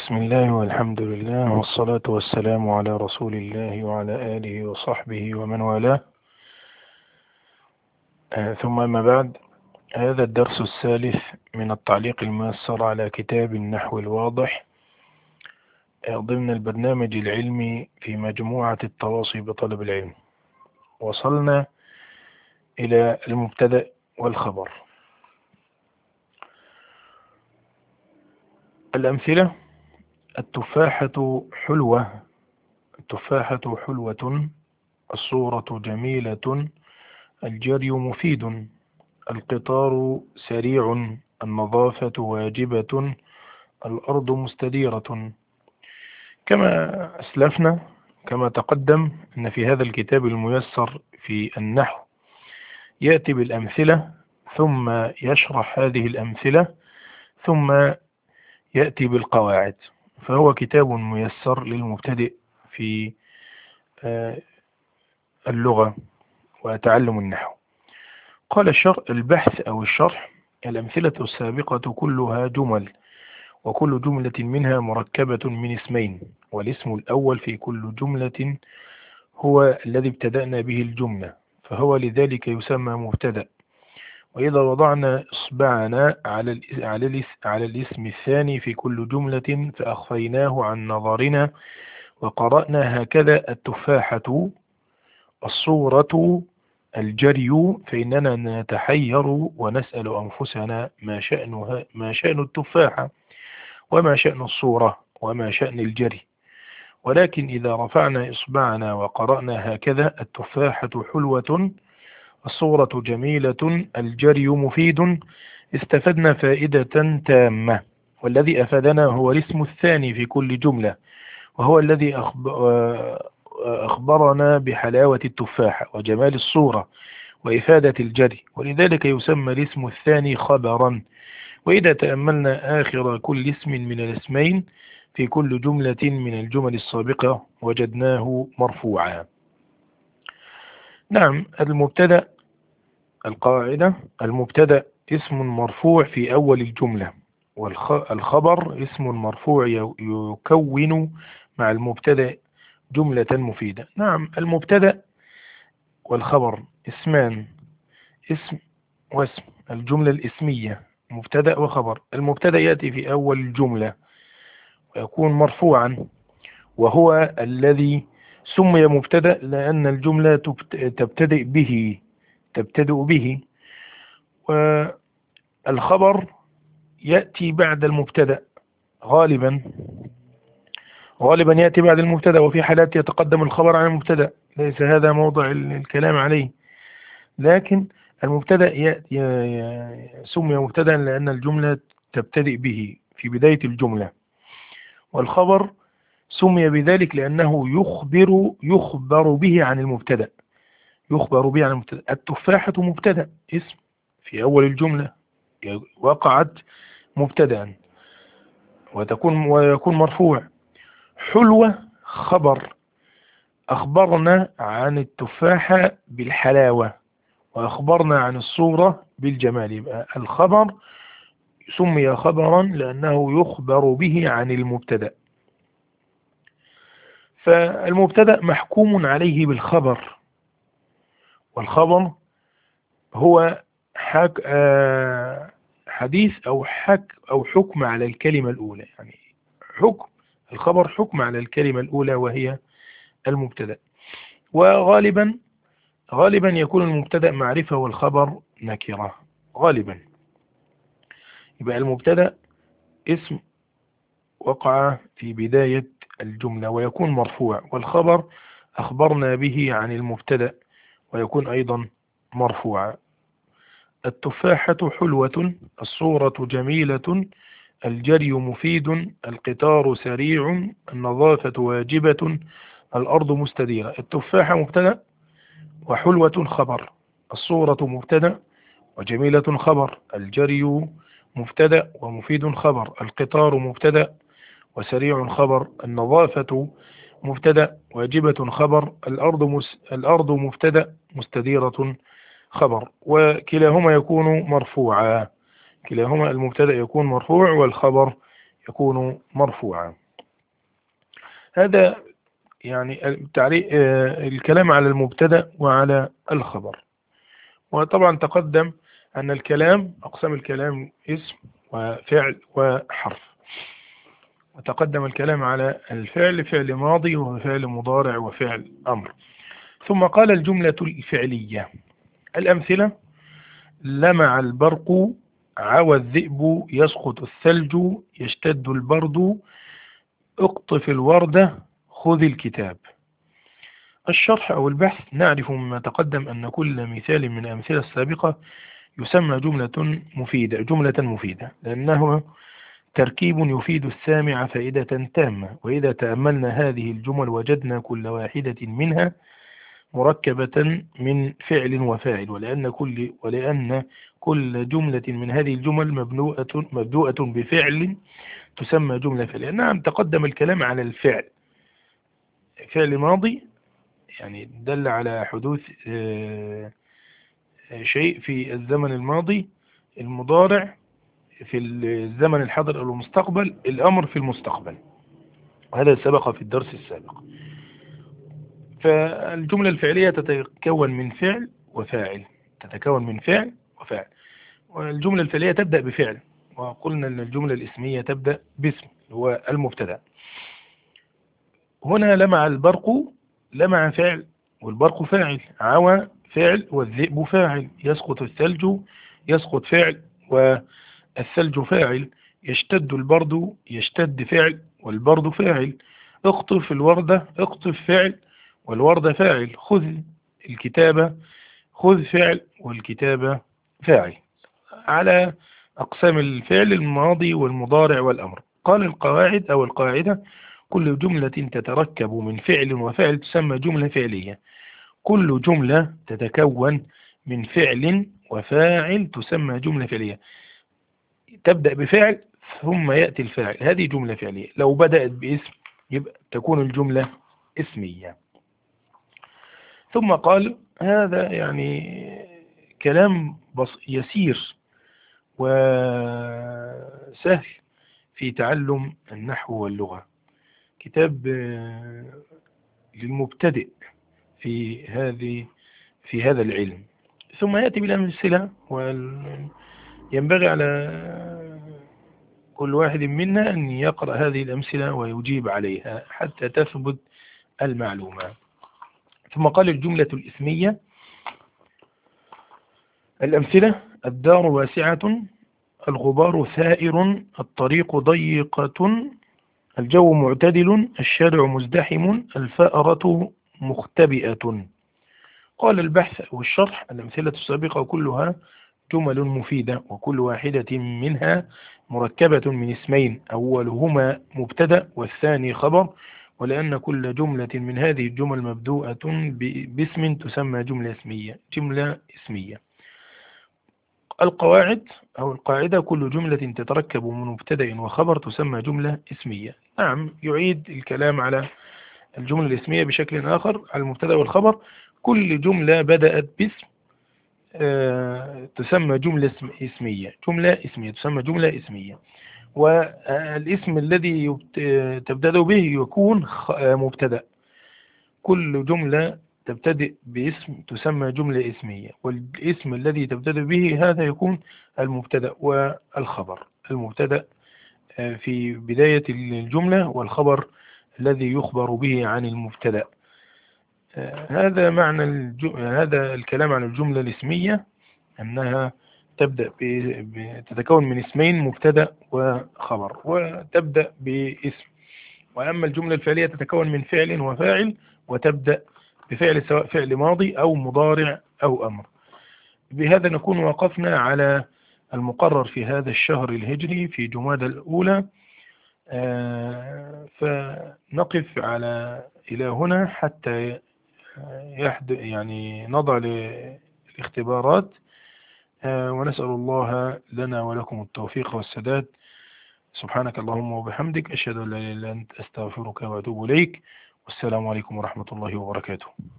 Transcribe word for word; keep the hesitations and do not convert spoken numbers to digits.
بسم الله والحمد لله والصلاة والسلام على رسول الله وعلى آله وصحبه ومن والاه. آه ثم أما بعد، هذا الدرس الثالث من التعليق الميسر على كتاب النحو الواضح آه ضمن البرنامج العلمي في مجموعة التواصي بطلب العلم. وصلنا إلى المبتدأ والخبر. الأمثلة: التفاحة حلوة، التفاحة حلوة، الصورة جميلة، الجري مفيد، القطار سريع، النظافة واجبة، الأرض مستديرة. كما أسلفنا كما تقدم أن في هذا الكتاب الميسر في النحو يأتي بالأمثلة ثم يشرح هذه الأمثلة ثم يأتي بالقواعد، فهو كتاب ميسر للمبتدئ في اللغة وتعلم النحو. قال الشرح البحث أو الشرح: الأمثلة السابقة كلها جمل، وكل جملة منها مركبة من اسمين، والاسم الأول في كل جملة هو الذي ابتدأنا به الجملة، فهو لذلك يسمى مبتدأ. وإذا وضعنا إصبعنا على على على الاسم الثاني في كل جملة فأخفيناه عن نظرنا وقرأنا هكذا: التفاحة، الصورة، الجري، فإننا نتحير ونسأل أنفسنا ما شأنها ما شأن التفاحة، وما شأن الصورة، وما شأن الجري. ولكن إذا رفعنا إصبعنا وقرأنا هكذا: التفاحة حلوة، الصورة جميلة، الجري مفيد، استفدنا فائدة تامة. والذي أفادنا هو الاسم الثاني في كل جملة، وهو الذي أخبرنا بحلاوة التفاحة وجمال الصورة وإفادة الجري، ولذلك يسمى الاسم الثاني خبرا. وإذا تأملنا آخر كل اسم من الاسمين في كل جملة من الجمل السابقة وجدناه مرفوعا. نعم، المبتدأ. القاعدة: المبتدأ اسم مرفوع في أول الجملة، والخبر اسم مرفوع يكون مع المبتدأ جملة مفيدة. نعم، المبتدأ والخبر اسمان، اسم واسم. الجملة الاسمية مبتدأ وخبر. المبتدأ يأتي في أول الجملة ويكون مرفوعا، وهو الذي سمي مبتدأ لأن الجملة تبتدئ به تبتدئ به والخبر يأتي بعد المبتدأ غالبا غالبا يأتي بعد المبتدأ، وفي حالات يتقدم الخبر عن المبتدأ، ليس هذا موضع الكلام عليه. لكن المبتدأ سمي مبتدأ لأن الجملة تبتدئ به في بداية الجملة، والخبر سمي بذلك لأنه يخبر يخبر به عن المبتدأ يخبر به عن المبتدأ. التفاحة مبتدأ، اسم في أول الجملة، وقعت مبتدأ وتكون ويكون مرفوع. حلوة خبر، أخبرنا عن التفاحة بالحلاوة وأخبرنا عن الصورة بالجمال. يبقى الخبر سمي خبرا لأنه يخبر به عن المبتدأ. فالمبتدأ محكوم عليه بالخبر، والخبر هو حك حديث أو حك أو حكم على الكلمة الأولى، يعني حكم الخبر حكم على الكلمة الأولى وهي المبتدأ. وغالبا غالبا يكون المبتدأ معرفة والخبر نكرة غالبا. يبقى المبتدأ اسم وقع في بداية الجملة ويكون مرفوع، والخبر أخبرنا به عن المبتدأ ويكون أيضا مرفوعا. التفاحة حلوة، الصورة جميلة، الجري مفيد، القطار سريع، النظافة واجبة، الأرض مستديرة. التفاحة مبتدأ وحلوة خبر، الصورة مبتدأ وجميلة خبر، الجري مبتدأ ومفيد خبر، القطار مبتدأ وسريع خبر، النظافة مبتدأ واجبة خبر، الأرض مس الأرض مبتدأ مستديرة خبر. وكلاهما يكون مرفوعا، كلاهما المبتدأ يكون مرفوع والخبر يكون مرفوعا. هذا يعني التعريف الكلام على المبتدأ وعلى الخبر. وطبعا تقدم أن الكلام أقسام الكلام اسم وفعل وحرف، وتقدم الكلام على الفعل فعل ماضي وفعل مضارع وفعل أمر. ثم قال الجملة الفعلية. الأمثلة: لمع البرق، عوى الذئب، يسقط الثلج، يشتد البرد، اقطف الوردة، خذ الكتاب. الشرح أو البحث: نعرف مما تقدم أن كل مثال من الأمثلة السابقة يسمى جملة مفيدة جملة مفيدة لأنه تركيب يفيد السامع فائدة تامة. وإذا تأملنا هذه الجمل وجدنا كل واحدة منها مركبة من فعل وفاعل، ولأن كل ولأن كل جملة من هذه الجمل مبنوءة مبدوءة بفعل تسمى جملة فعلية. نعم، تقدم الكلام على الفعل، فعل ماضي يعني دل على حدوث شيء في الزمن الماضي، المضارع في الزمن الحاضر أو المستقبل، الأمر في المستقبل، وهذا سبق في الدرس السابق. فالجملة الفعلية تتكون من فعل وفاعل تتكون من فعل وفاعل والجملة الفعلية تبدأ بفعل، وقلنا أن الجملة الاسمية تبدأ باسم هو المبتدأ. هنا لمع البرق، لمع فعل والبرق فاعل، عوى فعل والذئب فاعل، يسقط الثلج يسقط فعل والثلج فاعل، يشتد البرد يشتد فعل والبرد فاعل، اقطف الوردة اقطف فعل والوردة فاعل، خذ الكتابة خذ فعل والكتابة فاعل. على أقسام الفعل: الماضي والمضارع والأمر. قال القواعد أو القاعدة: كل جملة تتركب من فعل وفاعل تسمى جملة فعلية. كل جملة تتكون من فعل وفاعل تسمى جملة فعلية. تبدأ بفعل ثم يأتي الفاعل، هذه جملة فعلية. لو بدأت باسم يبقى تكون الجملة اسمية. ثم قال: هذا يعني كلام يسير وسهل في تعلم النحو واللغة، كتاب للمبتدئ في هذه في هذا العلم. ثم يأتي بالأمثلة، وينبغي على كل واحد منا أن يقرأ هذه الأمثلة ويجيب عليها حتى تثبت المعلومة. ثم قال: الجملة الإسمية. الأمثلة: الدار واسعة، الغبار ثائر، الطريق ضيقة، الجو معتدل، الشارع مزدحم، الفأرة مختبئة. قال البحث والشرح: الأمثلة السابقة كلها جمل مفيدة، وكل واحدة منها مركبة من اسمين، أولهما مبتدأ والثاني خبر، ولأن كل جملة من هذه الجمل مبدوءة باسم تسمى جملة اسمية جملة اسمية. القواعد أو القاعدة: كل جملة تتركب من مبتدأ وخبر تسمى جملة اسمية. نعم، يعيد الكلام على الجملة الاسمية بشكل آخر على المبتدأ والخبر. كل جملة بدأت باسم آه تسمى جملة اسمية جملة اسمية تسمى جملة اسمية والاسم الذي تبدأ به يكون مبتدأ. كل جملة تبتدئ باسم تسمى جملة اسمية، والاسم الذي تبتدئ به هذا يكون المبتدأ والخبر. المبتدأ في بداية الجملة، والخبر الذي يخبر به عن المبتدأ. هذا معنى الج... هذا الكلام عن الجملة الاسمية، أنها تبدأ ب... تتكون من اسمين مبتدأ وخبر، وتبدأ باسم. وأما الجملة الفعلية تتكون من فعل وفاعل، وتبدأ بفعل سواء فعل ماضي أو مضارع أو أمر. بهذا نكون وقفنا على المقرر في هذا الشهر الهجري في جمادى الأولى. فنقف على إلى هنا حتى يحدث يعني نضع للاختبارات، ونسأل الله لنا ولكم التوفيق والسداد. سبحانك اللهم وبحمدك، أشهد أن لا إله إلا أنت، أستغفرك وأتوب إليك. والسلام عليكم ورحمة الله وبركاته.